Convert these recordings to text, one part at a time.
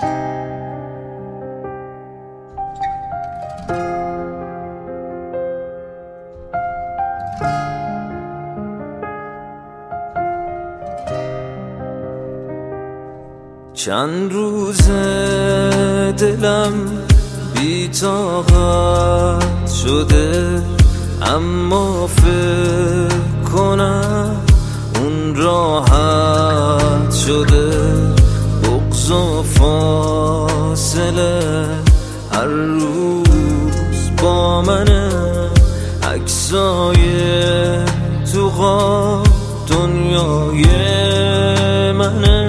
چند روزه دلم بی طاقت شده، اما فکر کنم اون راحت شده. بغض و فاصله هر روز با منه، عکسای تو خواب دنیای منه.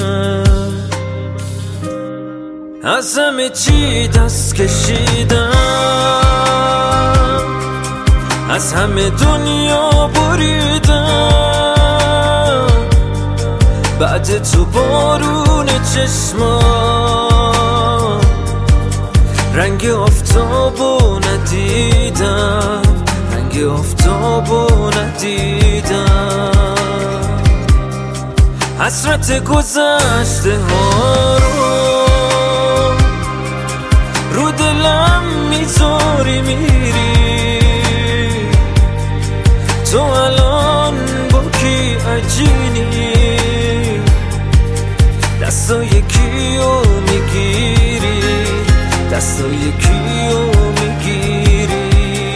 از همه چی دست کشیدم، از همه دنیا بریدم، بعد تو بارون چشمام رنگ آفتابو ندیدم، رنگ آفتابو ندیدم. حسرت گذشته ها رو دلم میذاری میری، تو الان با کی عجینی؟ دستای کیو میگیری، دستای کیو میگیری؟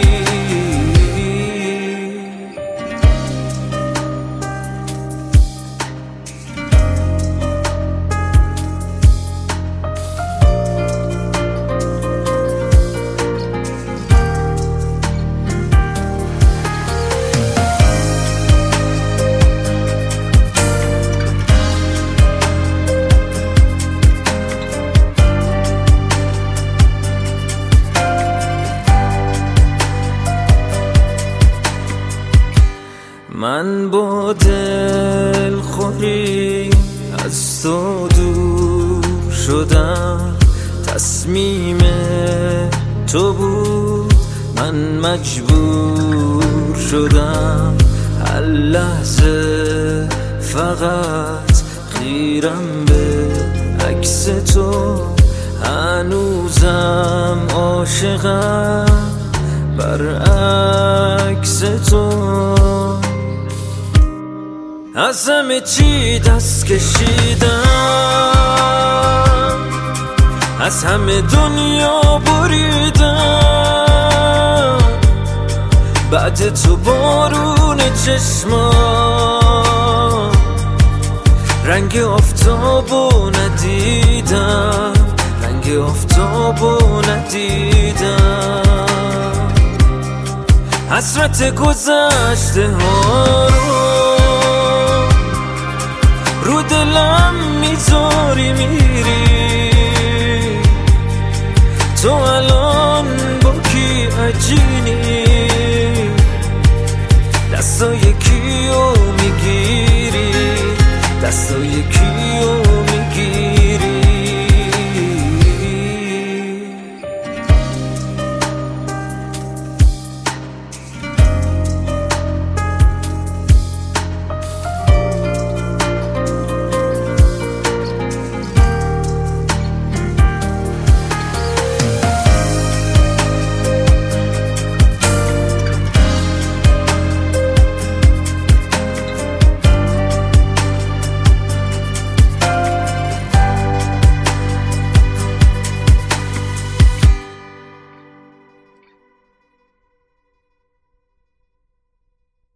من با دل خوری از تو دور شدم، تصمیم تو بود من مجبور شدم. هر لحظه فقط خیرم به عکس تو، هنوزم عاشقم برعکس تو. از همه چی دست کشیدم، از همه دنیا بریدم، بعد تو بارون چشمام رنگ آفتابو ندیدم، رنگ آفتابو ندیدم. حسرت گذشته ها رو دلم میذاری میری، تو الان با کی عجینی؟ دستای کیو میگیری، دستای کیو میگیری؟